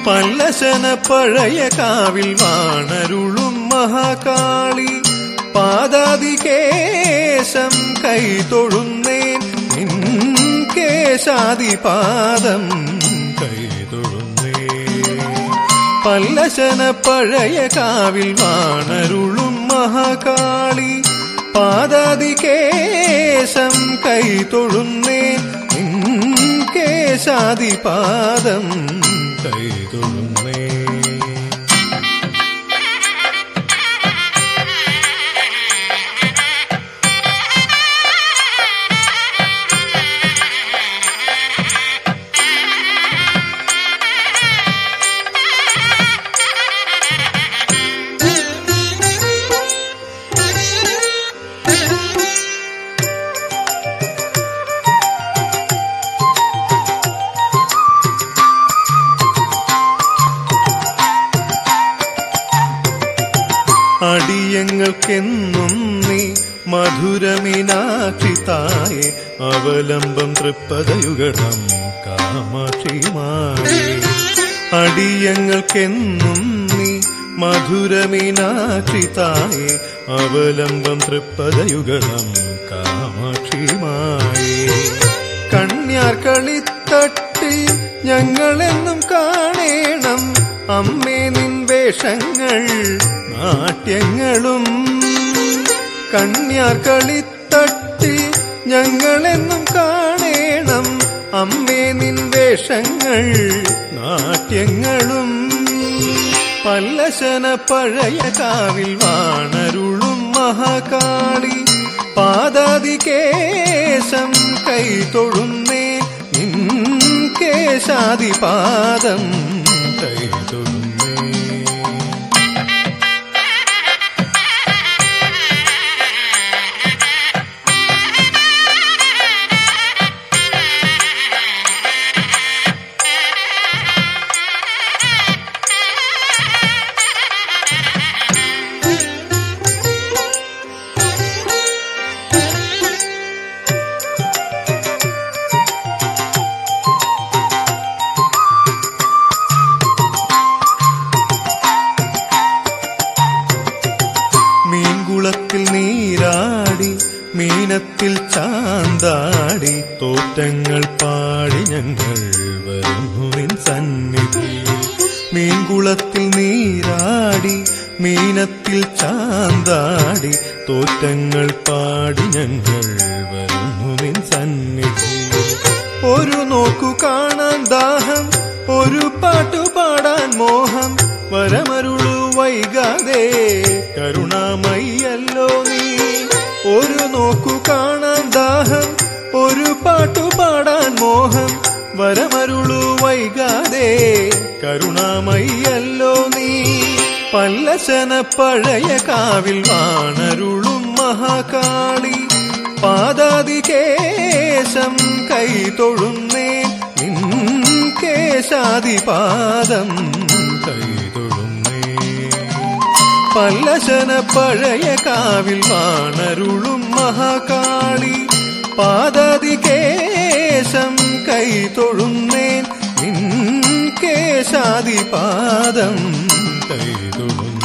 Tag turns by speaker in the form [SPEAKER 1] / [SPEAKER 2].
[SPEAKER 1] പല്ലശന പഴയ കാവിൽ വാണരുളും മഹാകാളി പാദാദികേശം കൈതൊഴുന്നേൻ നിൻ കേശാദിപാദം കൈതൊഴുന്നേൻ. പല്ലശന പഴയ കാവിൽ വാണരുളും മഹാകാളി പാദാദികേശം കൈതൊഴുന്നേൻ നിൻ കേശാദിപാദം കൈതൊഴുന്നേ. അടിയങ്ങൾക്കെന്നും നീ മധുരമീനാക്ഷിതായേ അവലംബം തൃപ്പദയുഗണം കാമാക്ഷിമായേ. അടിയങ്ങൾക്കെന്നും നീ മധുരമീനാക്ഷിതായേ അവലംബം തൃപ്പദയുഗണം കാമാക്ഷിമായേ. കണ്യാർ കളിത്തട്ടിൽ ഞങ്ങളെന്നും കാണേണം അമ്മേ നിൻ വേഷങ്ങൾ നാട്യങ്ങളും. കണ്യാർ കളിത്തട്ടിൽ ഞങ്ങളെന്നും കാണേണം അമ്മേ നിൻ വേഷങ്ങൾ നാട്യങ്ങളും. പല്ലശന പഴയ കാവിൽ വാണരുളും മഹാകാളി പാദാദികേശം കൈതൊഴുന്നേ നിൻ കേശാദിപാദം കൈതൊഴുന്നേ. മീൻകുളത്തിൽ നീരാടി മീനത്തിൽ ചാന്താടി തോറ്റങ്ങൾ പാടി ഞങ്ങൾ വരുന്നു നിൻ സന്നിധി. മീൻകുളത്തിൽ നീരാടി മീനത്തിൽ ചാന്താടി തോറ്റങ്ങൾ പാടി ഞങ്ങൾ വരുന്നു നിൻ സന്നിധി. ഒരു നോക്കു കാണാൻ ദാഹം ഒരു പാട്ടു പാടാൻ മോഹം വരമരുളു വൈകാതെ കരുണാമയ്യല്ലോ നീ. ഒരു നോക്കു കാണാൻ ദാഹം ഒരു പാട്ടു പാടാൻ മോഹം വരമരുളു വൈകാതെ കരുണാമയ്യല്ലോ നീ. പല്ലശന പഴയ കാവിൽ വാണരുളും മഹാകാളി പാദാദികേശം കൈതൊഴുന്നേ നിൻ കേശാദിപാദം കൈതൊഴുന്നേ. പല്ലശന പഴയ കാവിൽ വാണരുളും മഹാകാളി പാദാദികേശം കൈതൊഴുന്നേ നിൻ കേശാദിപാദം കൈതൊഴുന്നേ.